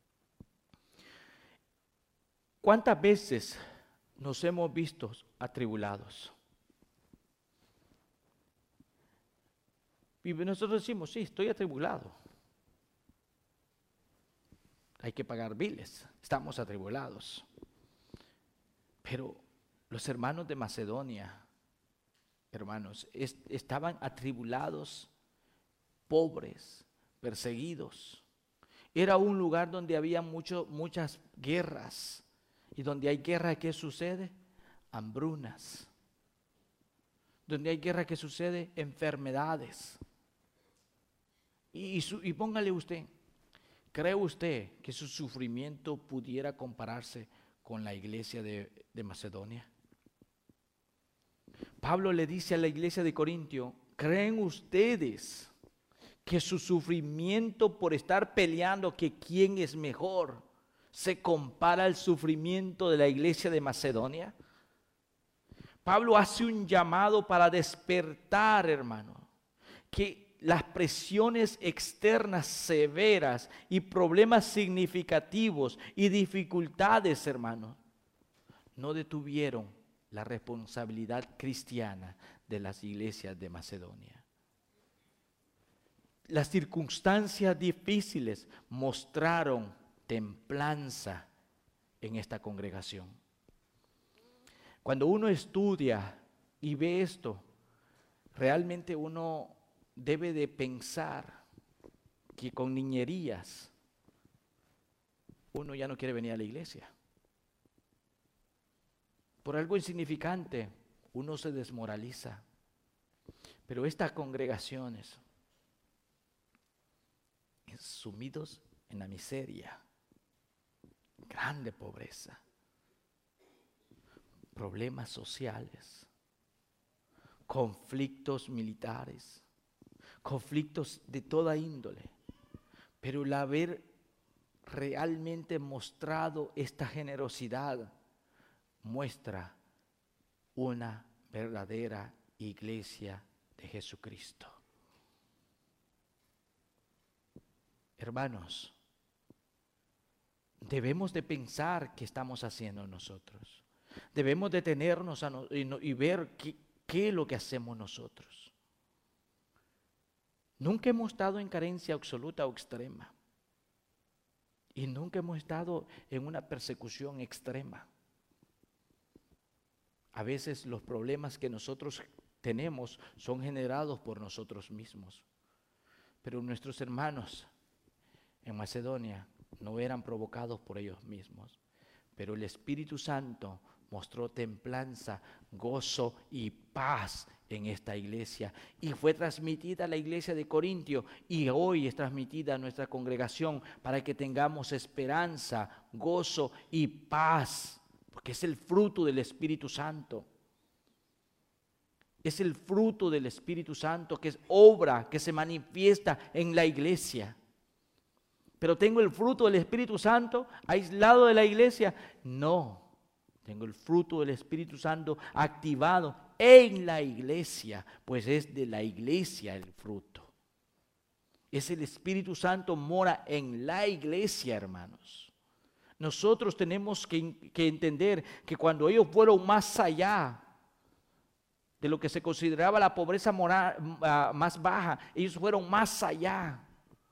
A: ¿Cuántas veces nos hemos visto atribulados? Y nosotros decimos, sí, estoy atribulado. Hay que pagar biles, estamos atribulados. Pero los hermanos de Macedonia, hermanos, est- estaban atribulados, pobres, perseguidos. Era un lugar donde había mucho, muchas guerras. Y donde hay guerra, ¿qué sucede? Hambrunas. Donde hay guerra, ¿qué sucede? Enfermedades. Y, y, su, y póngale usted, ¿cree usted que su sufrimiento pudiera compararse con la iglesia de, de Macedonia? Pablo le dice a la iglesia de Corintio, ¿creen ustedes que su sufrimiento por estar peleando que quién es mejor se compara al sufrimiento de la iglesia de Macedonia? Pablo hace un llamado para despertar, hermano, que las presiones externas severas y problemas significativos y dificultades, hermano, no detuvieron la responsabilidad cristiana de las iglesias de Macedonia. Las circunstancias difíciles mostraron templanza en esta congregación. Cuando uno estudia y ve esto, realmente uno debe de pensar que con niñerías uno ya no quiere venir a la iglesia. Por algo insignificante uno se desmoraliza. Pero estas congregaciones, sumidos en la miseria, grande pobreza, problemas sociales, conflictos militares, conflictos de toda índole, pero el haber realmente mostrado esta generosidad muestra una verdadera iglesia de Jesucristo. Hermanos, debemos de pensar qué estamos haciendo nosotros. Debemos detenernos a no, y, no, y ver qué, qué es lo que hacemos nosotros. Nunca hemos estado en carencia absoluta o extrema. Y nunca hemos estado en una persecución extrema. A veces los problemas que nosotros tenemos son generados por nosotros mismos. Pero nuestros hermanos en Macedonia no eran provocados por ellos mismos. Pero el Espíritu Santo mostró templanza, gozo y paz en esta iglesia. Y fue transmitida a la iglesia de Corintio y hoy es transmitida a nuestra congregación para que tengamos esperanza, gozo y paz. Porque es el fruto del Espíritu Santo. Es el fruto del Espíritu Santo que es obra, que se manifiesta en la iglesia. Pero tengo el fruto del Espíritu Santo aislado de la iglesia. No, tengo el fruto del Espíritu Santo activado en la iglesia, pues es de la iglesia el fruto. Es el Espíritu Santo mora en la iglesia, hermanos. Nosotros tenemos que, que entender que cuando ellos fueron más allá de lo que se consideraba la pobreza moral, uh, más baja, ellos fueron más allá.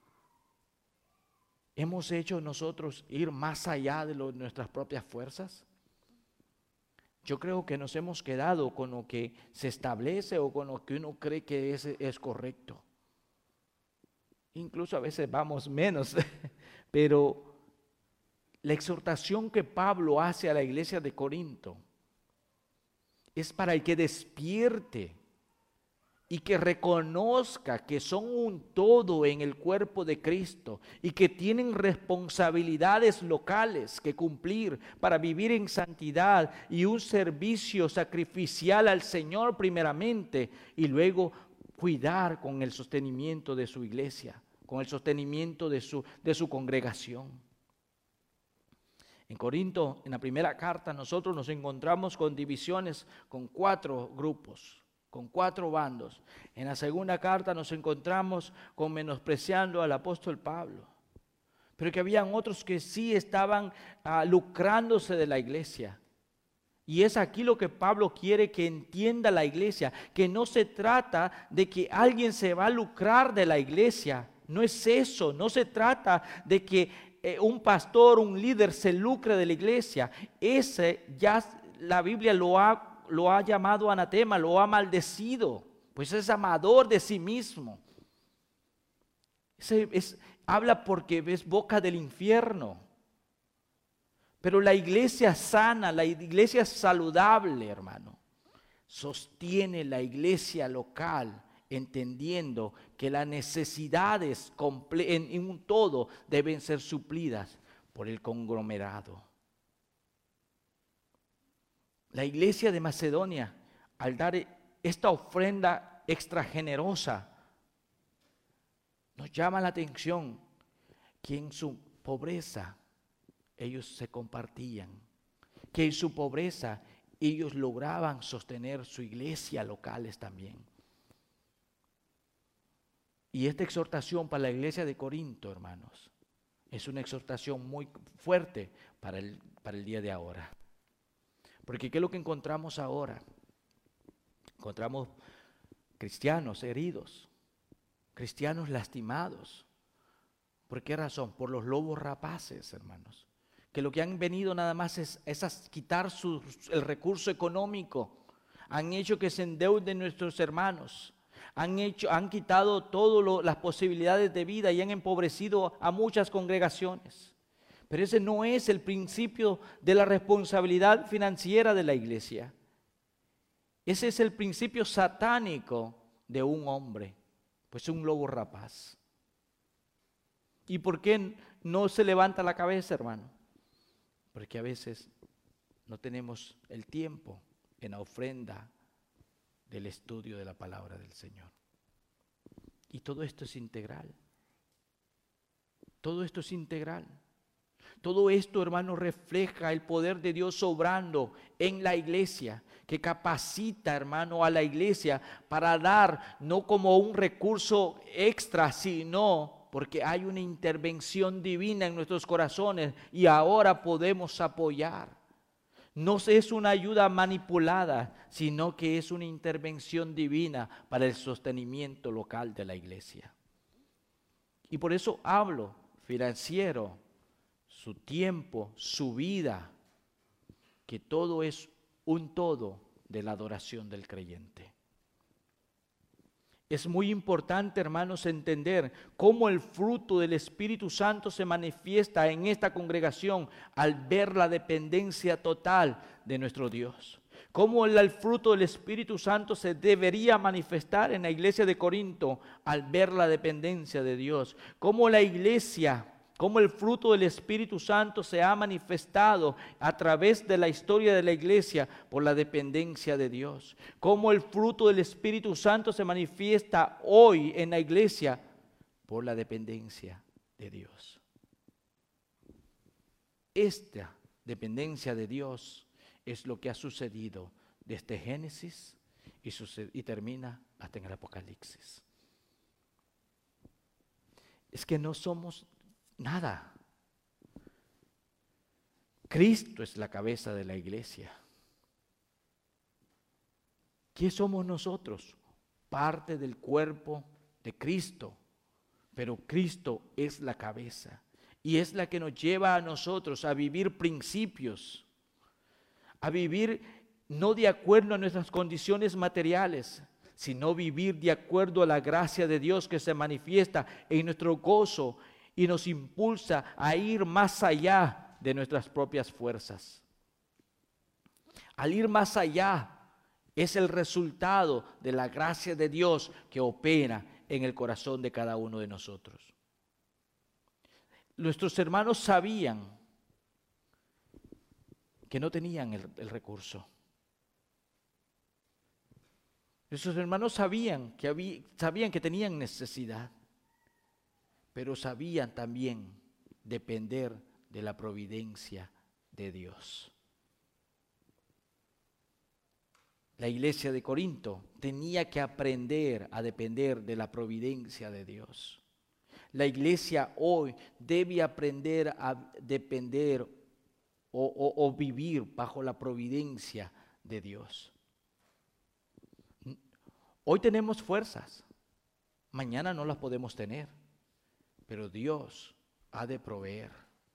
A: ¿Hemos hecho nosotros ir más allá de lo, nuestras propias fuerzas? Yo creo que nos hemos quedado con lo que se establece o con lo que uno cree que es, es correcto. Incluso a veces vamos menos, pero la exhortación que Pablo hace a la iglesia de Corinto es para el que despierte y que reconozca que son un todo en el cuerpo de Cristo y que tienen responsabilidades locales que cumplir para vivir en santidad y un servicio sacrificial al Señor primeramente y luego cuidar con el sostenimiento de su iglesia, con el sostenimiento de su, de su congregación. En Corinto, en la primera carta, nosotros nos encontramos con divisiones, con cuatro grupos, con cuatro bandos. En la segunda carta nos encontramos con menospreciando al apóstol Pablo, pero que habían otros que sí estaban uh, lucrándose de la iglesia. Y es aquí lo que Pablo quiere que entienda la iglesia, que no se trata de que alguien se va a lucrar de la iglesia. No es eso, no se trata de que eh, un pastor, un líder se lucre de la iglesia. Ese ya la Biblia lo ha, lo ha llamado anatema, lo ha maldecido, pues es amador de sí mismo. Ese es, habla porque es boca del infierno. Pero la iglesia sana, la iglesia saludable, hermano, sostiene la iglesia local, entendiendo que las necesidades en, en un todo deben ser suplidas por el conglomerado. La iglesia de Macedonia, al dar esta ofrenda extra generosa, nos llama la atención que en su pobreza ellos se compartían, que en su pobreza ellos lograban sostener su iglesia locales también. Y esta exhortación para la iglesia de Corinto, hermanos, es una exhortación muy fuerte para el, para el día de ahora. Porque ¿qué es lo que encontramos ahora? Encontramos cristianos heridos, cristianos lastimados. ¿Por qué razón? Por los lobos rapaces, hermanos. Que lo que han venido nada más es, es a quitar su, el recurso económico. Han hecho que se endeuden nuestros hermanos. Han, hecho, han quitado todas las posibilidades de vida y han empobrecido a muchas congregaciones. Pero ese no es el principio de la responsabilidad financiera de la iglesia. Ese es el principio satánico de un hombre, pues un lobo rapaz. ¿Y por qué no se levanta la cabeza, hermano? Porque a veces no tenemos el tiempo en la ofrenda del estudio de la palabra del Señor. Y todo esto es integral. Todo esto es integral. Todo esto, hermano, refleja el poder de Dios obrando en la iglesia, que capacita, hermano, a la iglesia para dar no como un recurso extra, sino porque hay una intervención divina en nuestros corazones y ahora podemos apoyar. No es una ayuda manipulada, sino que es una intervención divina para el sostenimiento local de la iglesia. Y por eso hablo financiero, su tiempo, su vida, que todo es un todo de la adoración del creyente. Es muy importante, hermanos, entender cómo el fruto del Espíritu Santo se manifiesta en esta congregación al ver la dependencia total de nuestro Dios. Cómo el, el fruto del Espíritu Santo se debería manifestar en la iglesia de Corinto al ver la dependencia de Dios. Cómo la iglesia, cómo el fruto del Espíritu Santo se ha manifestado a través de la historia de la iglesia por la dependencia de Dios. Cómo el fruto del Espíritu Santo se manifiesta hoy en la iglesia por la dependencia de Dios. Esta dependencia de Dios es lo que ha sucedido desde Génesis y, sucede, y termina hasta en el Apocalipsis. Es que no somos nada. Cristo es la cabeza de la iglesia. ¿Qué somos nosotros? Parte del cuerpo de Cristo. Pero Cristo es la cabeza. Y es la que nos lleva a nosotros a vivir principios. A vivir no de acuerdo a nuestras condiciones materiales, sino vivir de acuerdo a la gracia de Dios que se manifiesta en nuestro gozo y nos impulsa a ir más allá de nuestras propias fuerzas. Al ir más allá es el resultado de la gracia de Dios que opera en el corazón de cada uno de nosotros. Nuestros hermanos sabían que no tenían el, el recurso. Nuestros hermanos sabían que, había, sabían que tenían necesidad. Pero sabían también depender de la providencia de Dios. La iglesia de Corinto tenía que aprender a depender de la providencia de Dios. La iglesia hoy debe aprender a depender o, o, o vivir bajo la providencia de Dios. Hoy tenemos fuerzas, mañana no las podemos tener. Pero Dios ha de proveer.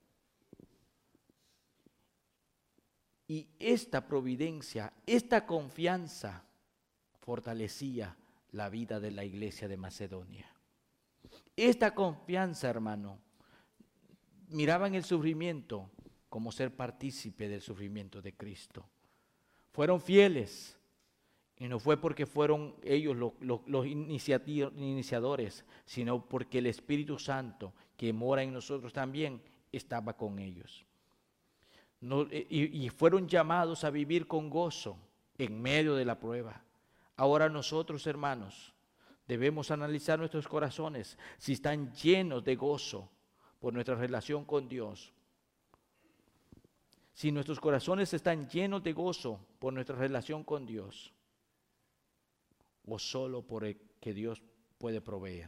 A: Y esta providencia, esta confianza fortalecía la vida de la iglesia de Macedonia. Esta confianza, hermano, miraban el sufrimiento como ser partícipe del sufrimiento de Cristo. Fueron fieles. Y no fue porque fueron ellos los, los, los iniciadores, sino porque el Espíritu Santo que mora en nosotros también estaba con ellos. No, y, y fueron llamados a vivir con gozo en medio de la prueba. Ahora nosotros, hermanos, debemos analizar nuestros corazones si están llenos de gozo por nuestra relación con Dios. si nuestros corazones están llenos de gozo por nuestra relación con Dios o solo por el que Dios puede proveer.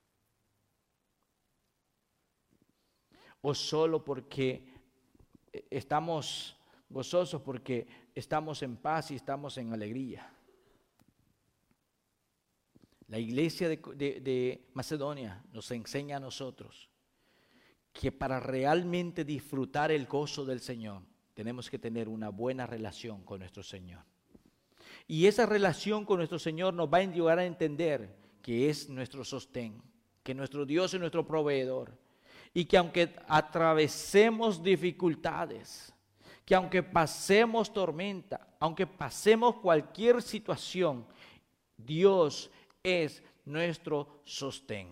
A: O solo porque estamos gozosos porque estamos en paz y estamos en alegría. La iglesia de, de, de Macedonia nos enseña a nosotros que para realmente disfrutar el gozo del Señor tenemos que tener una buena relación con nuestro Señor. Y esa relación con nuestro Señor nos va a ayudar a entender que es nuestro sostén, que nuestro Dios es nuestro proveedor. Y que aunque atravesemos dificultades, que aunque pasemos tormenta, aunque pasemos cualquier situación, Dios es nuestro sostén.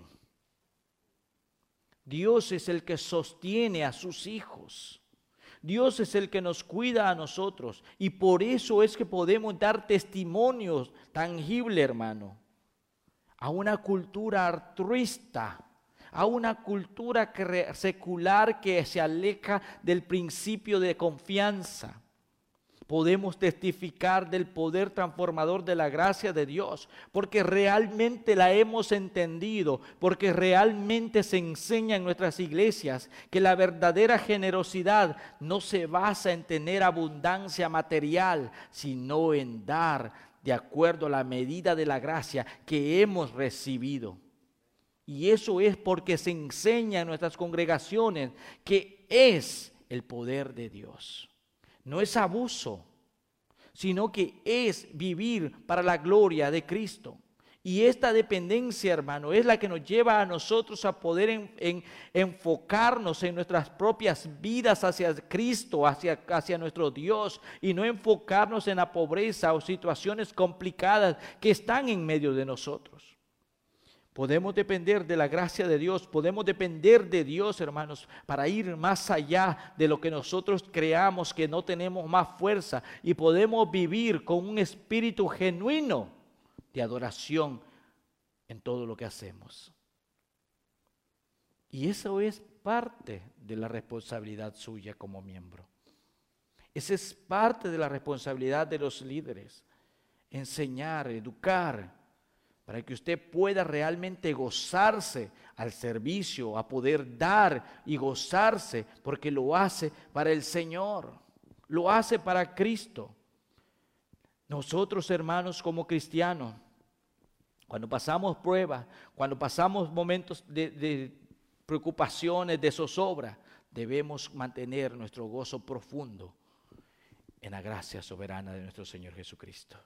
A: Dios es el que sostiene a sus hijos. Dios es el que nos cuida a nosotros. Y por eso es que podemos dar testimonios tangibles, hermano, a una cultura altruista, a una cultura secular que se aleja del principio de confianza. Podemos testificar del poder transformador de la gracia de Dios, porque realmente la hemos entendido, porque realmente se enseña en nuestras iglesias que la verdadera generosidad no se basa en tener abundancia material, sino en dar de acuerdo a la medida de la gracia que hemos recibido. Y eso es porque se enseña en nuestras congregaciones que es el poder de Dios. No es abuso, sino que es vivir para la gloria de Cristo. Y esta dependencia, hermano, es la que nos lleva a nosotros a poder en, en, enfocarnos en nuestras propias vidas hacia Cristo, hacia, hacia nuestro Dios, y no enfocarnos en la pobreza o situaciones complicadas que están en medio de nosotros. Podemos depender de la gracia de Dios, podemos depender de Dios, hermanos, para ir más allá de lo que nosotros creamos que no tenemos más fuerza, y podemos vivir con un espíritu genuino de adoración en todo lo que hacemos. Y eso es parte de la responsabilidad suya como miembro. Esa es parte de la responsabilidad de los líderes, enseñar, educar, para que usted pueda realmente gozarse al servicio, a poder dar y gozarse, porque lo hace para el Señor, lo hace para Cristo. Nosotros, hermanos, como cristianos, cuando pasamos pruebas, cuando pasamos momentos de, de preocupaciones, de zozobra, debemos mantener nuestro gozo profundo en la gracia soberana de nuestro Señor Jesucristo.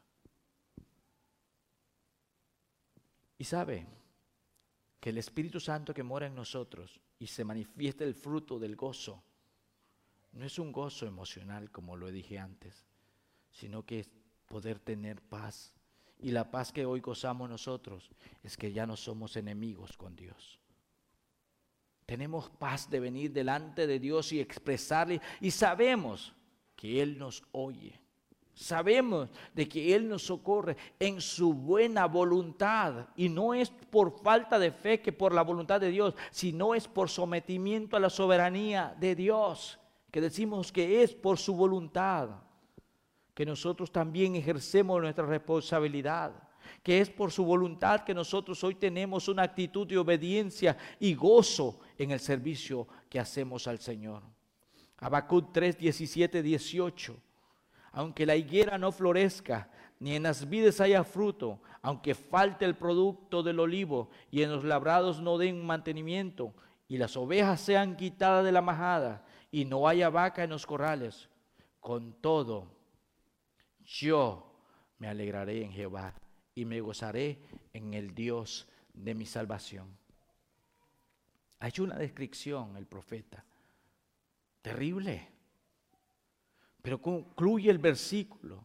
A: Y sabe que el Espíritu Santo que mora en nosotros y se manifiesta el fruto del gozo, no es un gozo emocional como lo dije antes, sino que es poder tener paz. Y la paz que hoy gozamos nosotros es que ya no somos enemigos con Dios. Tenemos paz de venir delante de Dios y expresarle, y sabemos que Él nos oye. Sabemos de que Él nos socorre en su buena voluntad, y no es por falta de fe que por la voluntad de Dios, sino es por sometimiento a la soberanía de Dios, que decimos que es por su voluntad, que nosotros también ejercemos nuestra responsabilidad, que es por su voluntad que nosotros hoy tenemos una actitud de obediencia y gozo en el servicio que hacemos al Señor. Habacuc tres, diecisiete, dieciocho. Aunque la higuera no florezca, ni en las vides haya fruto, aunque falte el producto del olivo, y en los labrados no den mantenimiento, y las ovejas sean quitadas de la majada, y no haya vaca en los corrales, con todo, yo me alegraré en Jehová, y me gozaré en el Dios de mi salvación. Ha hecho una descripción el profeta, terrible. Pero concluye el versículo,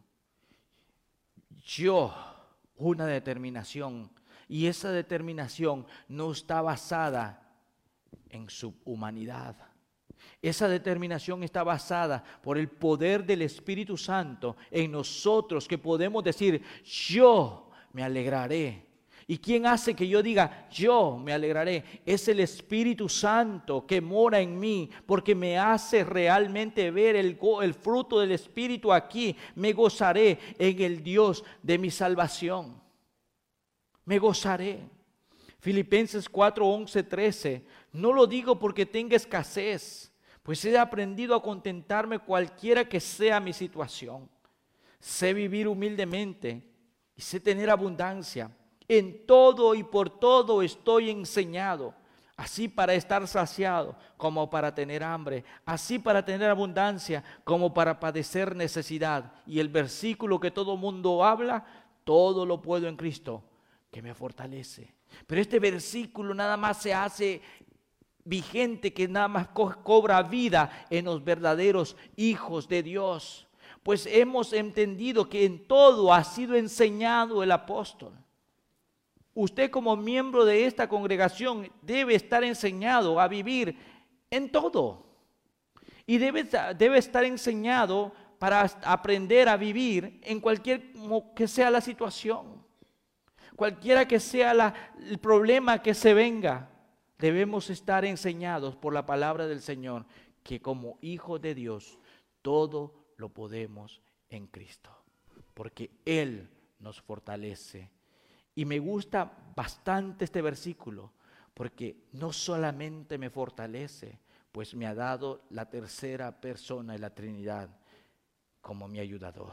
A: yo, una determinación, y esa determinación no está basada en su humanidad. Esa determinación está basada por el poder del Espíritu Santo en nosotros, que podemos decir, yo me alegraré. ¿Y quién hace que yo diga, yo me alegraré? Es el Espíritu Santo que mora en mí, porque me hace realmente ver el, el fruto del Espíritu aquí. Me gozaré en el Dios de mi salvación. Me gozaré. Filipenses cuatro, once, trece. No lo digo porque tenga escasez, pues he aprendido a contentarme cualquiera que sea mi situación. Sé vivir humildemente y sé tener abundancia. En todo y por todo estoy enseñado, así para estar saciado como para tener hambre, así para tener abundancia como para padecer necesidad. Y el versículo que todo mundo habla, todo lo puedo en Cristo que me fortalece. Pero este versículo nada más se hace vigente, que nada más co- cobra vida en los verdaderos hijos de Dios. Pues hemos entendido que en todo ha sido enseñado el apóstol. Usted como miembro de esta congregación debe estar enseñado a vivir en todo. Y debe, debe estar enseñado para aprender a vivir en cualquier que sea la situación. Cualquiera que sea la, el problema que se venga, debemos estar enseñados por la palabra del Señor que como hijos de Dios todo lo podemos en Cristo. Porque Él nos fortalece. Y me gusta bastante este versículo, porque no solamente me fortalece, pues me ha dado la tercera persona de la Trinidad como mi ayudador,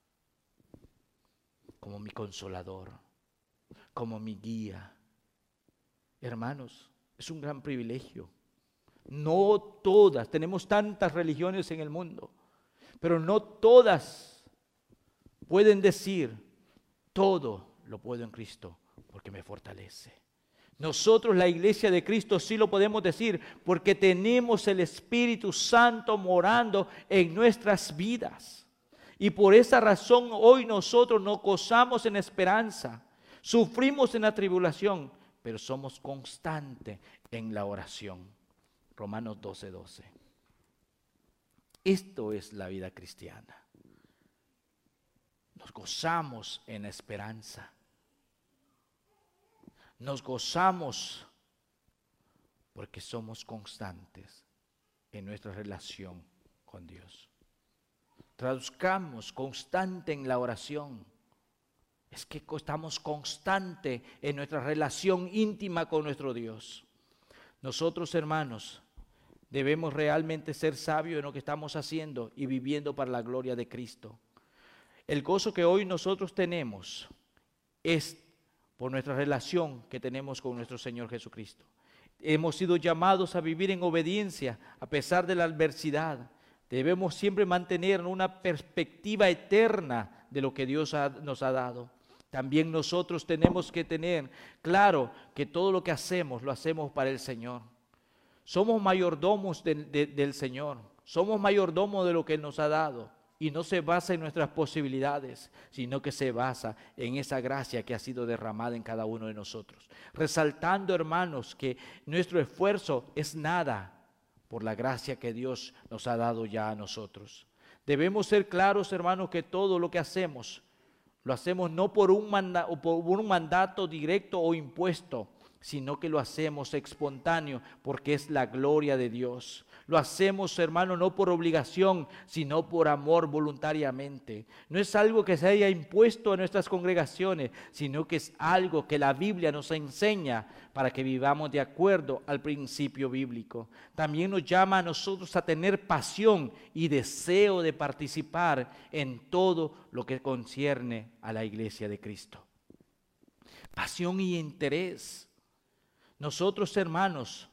A: como mi consolador, como mi guía. Hermanos, es un gran privilegio. No todas, tenemos tantas religiones en el mundo, pero no todas pueden decir todo lo puedo en Cristo porque me fortalece. Nosotros, la iglesia de Cristo, sí lo podemos decir porque tenemos el Espíritu Santo morando en nuestras vidas. Y por esa razón hoy nosotros nos gozamos en esperanza, sufrimos en la tribulación, pero somos constantes en la oración. Romanos doce, doce. Esto es la vida cristiana. Nos gozamos en la esperanza. Nos gozamos porque somos constantes en nuestra relación con Dios. Traduzcamos constante en la oración. Es que estamos constante en nuestra relación íntima con nuestro Dios. Nosotros, hermanos, debemos realmente ser sabios en lo que estamos haciendo y viviendo para la gloria de Cristo. El gozo que hoy nosotros tenemos es por nuestra relación que tenemos con nuestro Señor Jesucristo. Hemos sido llamados a vivir en obediencia a pesar de la adversidad. Debemos siempre mantener una perspectiva eterna de lo que Dios ha, nos ha dado. También nosotros tenemos que tener claro que todo lo que hacemos, lo hacemos para el Señor. Somos mayordomos de, de, del Señor. Somos mayordomos de lo que Él nos ha dado. Y no se basa en nuestras posibilidades, sino que se basa en esa gracia que ha sido derramada en cada uno de nosotros. Resaltando, hermanos, que nuestro esfuerzo es nada por la gracia que Dios nos ha dado ya a nosotros. Debemos ser claros, hermanos, que todo lo que hacemos, lo hacemos no por un, manda- por un mandato directo o impuesto, sino que lo hacemos espontáneo porque es la gloria de Dios. Lo hacemos, hermano, no por obligación, sino por amor voluntariamente. No es algo que se haya impuesto a nuestras congregaciones, sino que es algo que la Biblia nos enseña para que vivamos de acuerdo al principio bíblico. También nos llama a nosotros a tener pasión y deseo de participar en todo lo que concierne a la iglesia de Cristo. Pasión y interés. Nosotros, hermanos,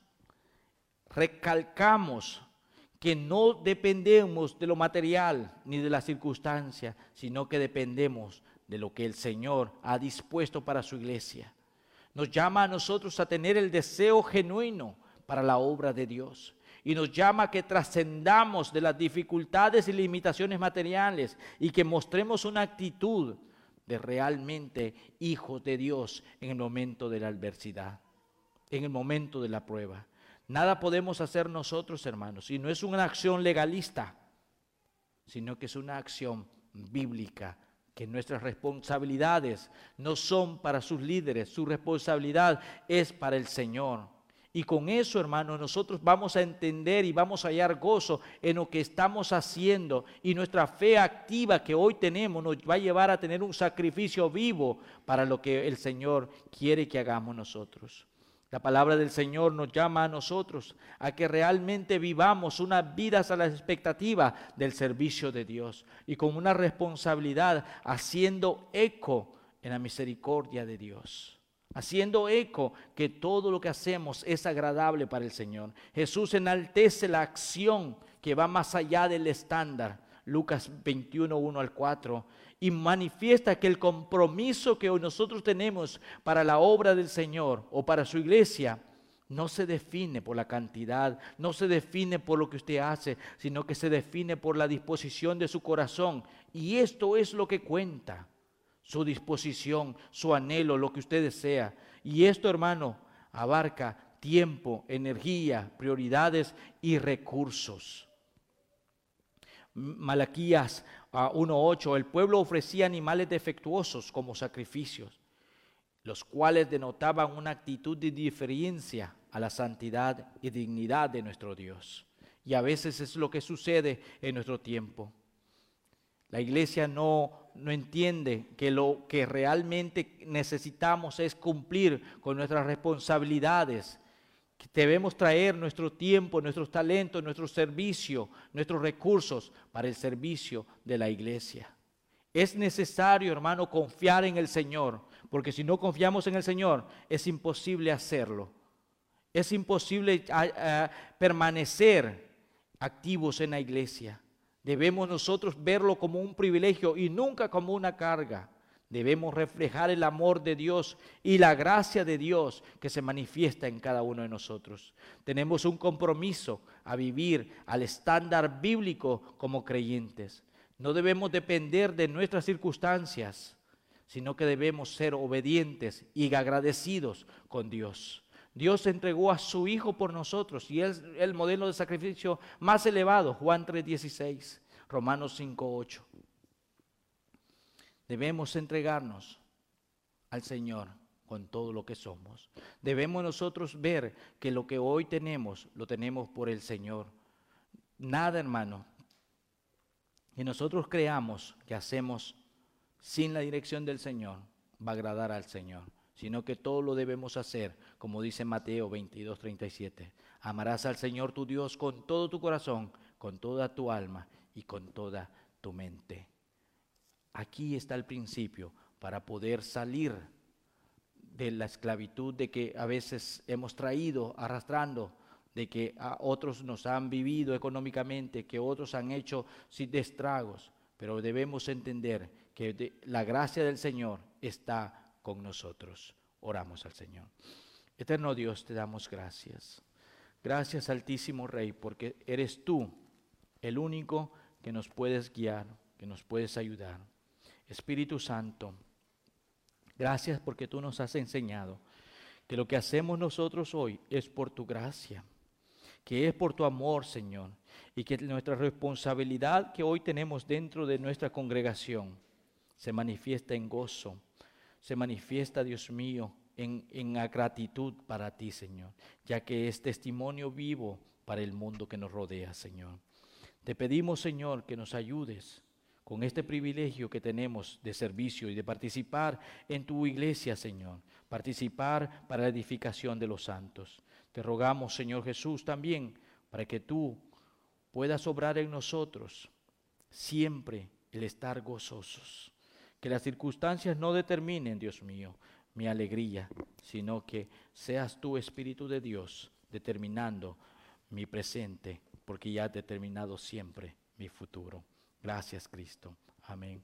A: recalcamos que no dependemos de lo material ni de las circunstancias, sino que dependemos de lo que el Señor ha dispuesto para su iglesia. Nos llama a nosotros a tener el deseo genuino para la obra de Dios. Y nos llama a que trascendamos de las dificultades y limitaciones materiales y que mostremos una actitud de realmente hijos de Dios en el momento de la adversidad, en el momento de la prueba. Nada podemos hacer nosotros, hermanos, y no es una acción legalista, sino que es una acción bíblica que nuestras responsabilidades no son para sus líderes, su responsabilidad es para el Señor. Y con eso, hermanos, nosotros vamos a entender y vamos a hallar gozo en lo que estamos haciendo. Y nuestra fe activa que hoy tenemos nos va a llevar a tener un sacrificio vivo para lo que el Señor quiere que hagamos nosotros. La palabra del Señor nos llama a nosotros a que realmente vivamos unas vidas a la expectativa del servicio de Dios y con una responsabilidad haciendo eco en la misericordia de Dios. Haciendo eco que todo lo que hacemos es agradable para el Señor. Jesús enaltece la acción que va más allá del estándar. Lucas veintiuno, uno al cuatro. Y manifiesta que el compromiso que hoy nosotros tenemos para la obra del Señor o para su iglesia no se define por la cantidad, no se define por lo que usted hace, sino que se define por la disposición de su corazón. Y esto es lo que cuenta. Su disposición, su anhelo, lo que usted desea. Y esto, hermano, abarca tiempo, energía, prioridades y recursos. Malaquías uh, uno ocho, el pueblo ofrecía animales defectuosos como sacrificios, los cuales denotaban una actitud de diferencia a la santidad y dignidad de nuestro Dios. Y a veces es lo que sucede en nuestro tiempo. La iglesia no, no entiende que lo que realmente necesitamos es cumplir con nuestras responsabilidades. Que debemos traer nuestro tiempo, nuestros talentos, nuestro servicio, nuestros recursos para el servicio de la iglesia. Es necesario, hermano, confiar en el Señor, porque si no confiamos en el Señor, es imposible hacerlo. Es imposible a, a, permanecer activos en la iglesia. Debemos nosotros verlo como un privilegio y nunca como una carga. Debemos reflejar el amor de Dios y la gracia de Dios que se manifiesta en cada uno de nosotros. Tenemos un compromiso a vivir al estándar bíblico como creyentes. No debemos depender de nuestras circunstancias, sino que debemos ser obedientes y agradecidos con Dios. Dios entregó a su Hijo por nosotros y es el modelo de sacrificio más elevado, Juan tres dieciséis, Romanos cinco ocho. Debemos entregarnos al Señor con todo lo que somos. Debemos nosotros ver que lo que hoy tenemos, lo tenemos por el Señor. Nada, hermano, que nosotros creamos que hacemos sin la dirección del Señor va a agradar al Señor, sino que todo lo debemos hacer, como dice Mateo veintidós treinta y siete. Amarás al Señor tu Dios con todo tu corazón, con toda tu alma y con toda tu mente. Aquí está el principio para poder salir de la esclavitud de que a veces hemos traído arrastrando, de que a otros nos han vivido económicamente, que otros han hecho sin estragos, pero debemos entender que de, la gracia del Señor está con nosotros. Oramos al Señor. Eterno Dios, te damos gracias. Gracias, Altísimo Rey, porque eres tú el único que nos puedes guiar, que nos puedes ayudar. Espíritu Santo, gracias porque tú nos has enseñado que lo que hacemos nosotros hoy es por tu gracia, que es por tu amor, Señor, y que nuestra responsabilidad que hoy tenemos dentro de nuestra congregación se manifiesta en gozo, se manifiesta, Dios mío, en, en la gratitud para ti, Señor, ya que es testimonio vivo para el mundo que nos rodea, Señor. Te pedimos, Señor, que nos ayudes con este privilegio que tenemos de servicio y de participar en tu iglesia, Señor, participar para la edificación de los santos. Te rogamos, Señor Jesús, también para que tú puedas obrar en nosotros siempre el estar gozosos. Que las circunstancias no determinen, Dios mío, mi alegría, sino que seas tú, Espíritu de Dios, determinando mi presente, porque ya has determinado siempre mi futuro. Gracias, Cristo. Amén.